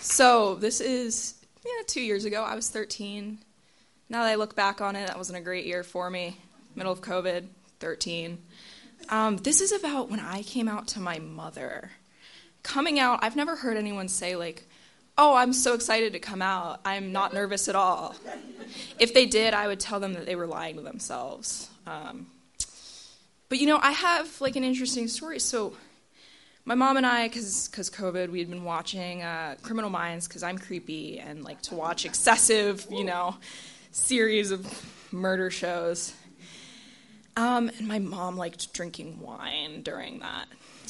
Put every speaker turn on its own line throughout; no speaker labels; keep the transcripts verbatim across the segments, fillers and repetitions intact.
So this is yeah, two years ago. I was thirteen. Now that I look back on it, that wasn't a great year for me. Middle of COVID, thirteen. Um, this is about when I came out to my mother. Coming out, I've never heard anyone say, like, oh, I'm so excited to come out. I'm not nervous at all. If they did, I would tell them that they were lying to themselves. Um, but, you know, I have, like, an interesting story. So my mom and I, because because COVID, we had been watching uh, Criminal Minds because I'm creepy and like to watch excessive, you know, series of murder shows. Um, and my mom liked drinking wine during that.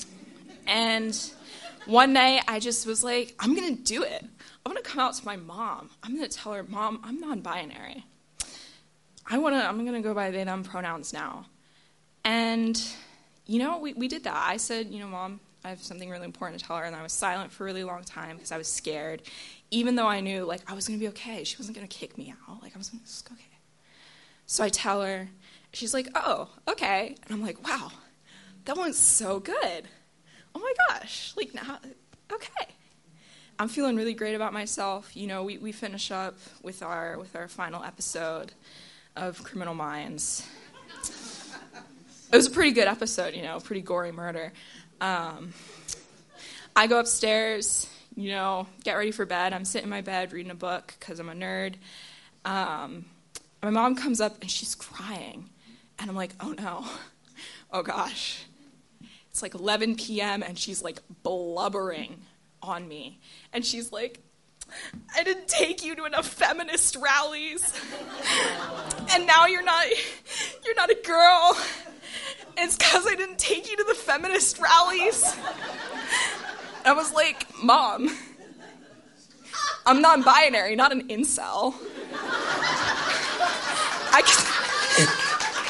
And one night, I just was like, I'm going to do it. I'm going to come out to my mom. I'm going to tell her, Mom, I'm non-binary. I want to, I'm going to go by they, them pronouns now. And, you know, we, we did that. I said, you know, Mom, I have something really important to tell her. And I was silent for a really long time because I was scared, even though I knew, like, I was going to be okay. She wasn't going to kick me out. Like, I was going to okay. So I tell her. She's like, oh, okay. And I'm like, wow, that went so good. Oh my gosh, like now, okay. I'm feeling really great about myself. You know, we, we finish up with our with our final episode of Criminal Minds. It was a pretty good episode, you know, pretty gory murder. Um, I go upstairs, you know, get ready for bed. I'm sitting in my bed reading a book because I'm a nerd. Um, my mom comes up and she's crying. And I'm like, oh no, oh gosh. It's like eleven p.m. and she's like blubbering on me. And she's like, I didn't take you to enough feminist rallies. And now you're not, you're not a girl. It's because I didn't take you to the feminist rallies. And I was like, Mom, I'm non-binary, not an incel. I can...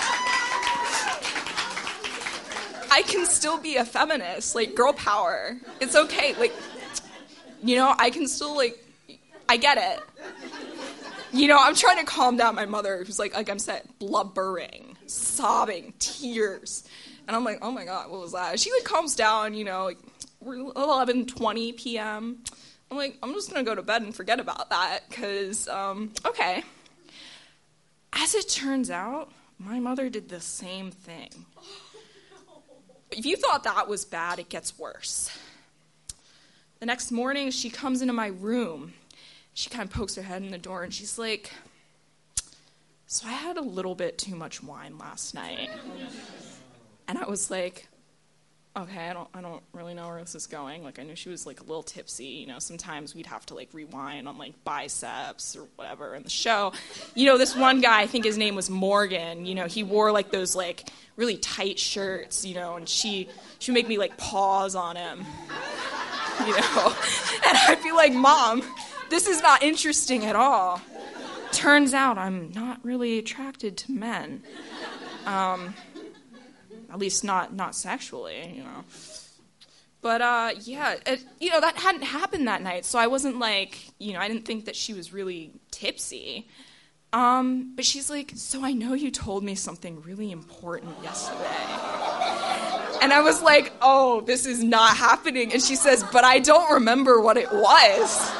I can still be a feminist, like, girl power. It's okay, like, you know, I can still, like, I get it. You know, I'm trying to calm down my mother, who's, like, like I'm said, blubbering, sobbing, tears. And I'm like, oh, my God, what was that? She, like, calms down, you know, like, we're eleven twenty p.m. I'm like, I'm just going to go to bed and forget about that, because, um, okay. As it turns out, my mother did the same thing. If you thought that was bad, it gets worse. The next morning, she comes into my room. She kind of pokes her head in the door, and she's like, so I had a little bit too much wine last night. And I was like, okay, I don't I don't really know where this is going. Like, I knew she was, like, a little tipsy. You know, sometimes we'd have to, like, rewind on, like, biceps or whatever in the show. You know, this one guy, I think his name was Morgan, you know, he wore, like, those, like, really tight shirts, you know, and she, she would make me, like, pause on him, you know. And I'd be like, Mom, this is not interesting at all. Turns out I'm not really attracted to men. Um... At least not not sexually, you know. But, uh, yeah, it, you know, that hadn't happened that night, so I wasn't like, you know, I didn't think that she was really tipsy. Um, but she's like, so I know you told me something really important yesterday. And I was like, oh, this is not happening. And she says, but I don't remember what it was.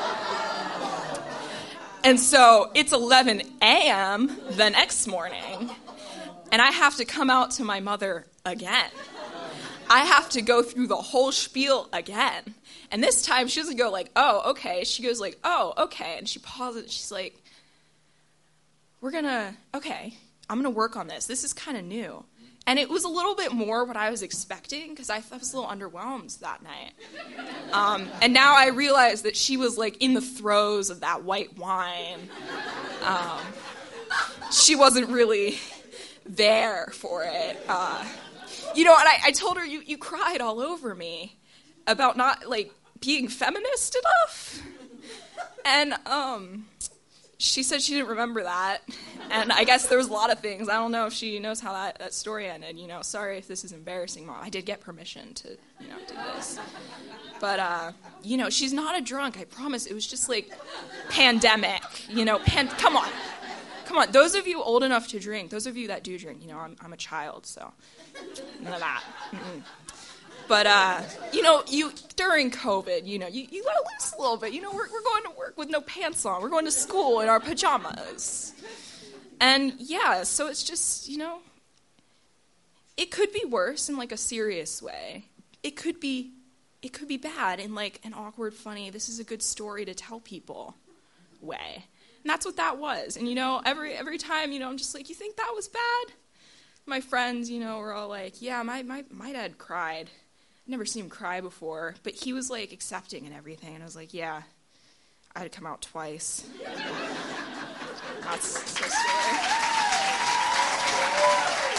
And so it's eleven a.m. the next morning. And I have to come out to my mother again. I have to go through the whole spiel again. And this time she doesn't go like, oh, okay. She goes like, oh, okay. And she pauses. She's like, we're going to, okay, I'm going to work on this. This is kind of new. And it was a little bit more what I was expecting because I, I was a little underwhelmed that night. Um, and now I realize that she was like in the throes of that white wine. Um, she wasn't really there for it. Uh, you know, and I, I told her, you, you cried all over me about not, like, being feminist enough. And um, she said she didn't remember that. And I guess there was a lot of things. I don't know if she knows how that, that story ended. You know, sorry if this is embarrassing, Mom. I did get permission to, you know, do this. But, uh, you know, she's not a drunk, I promise. It was just, like, pandemic. You know, pan- come on. Come on, those of you old enough to drink, those of you that do drink, you know, I'm, I'm a child, so none of that. Mm-mm. But, uh, you know, you during COVID, you know, you, you let loose a little bit. You know, we're, we're going to work with no pants on. We're going to school in our pajamas. And, yeah, so it's just, you know, it could be worse in, like, a serious way. It could be, it could be bad in, like, an awkward, funny, this is a good story to tell people way. And that's what that was. And, you know, every every time, you know, I'm just like, you think that was bad? My friends, you know, were all like, yeah, my, my, my dad cried. I'd never seen him cry before. But he was, like, accepting and everything. And I was like, yeah, I had to come out twice. That's the story.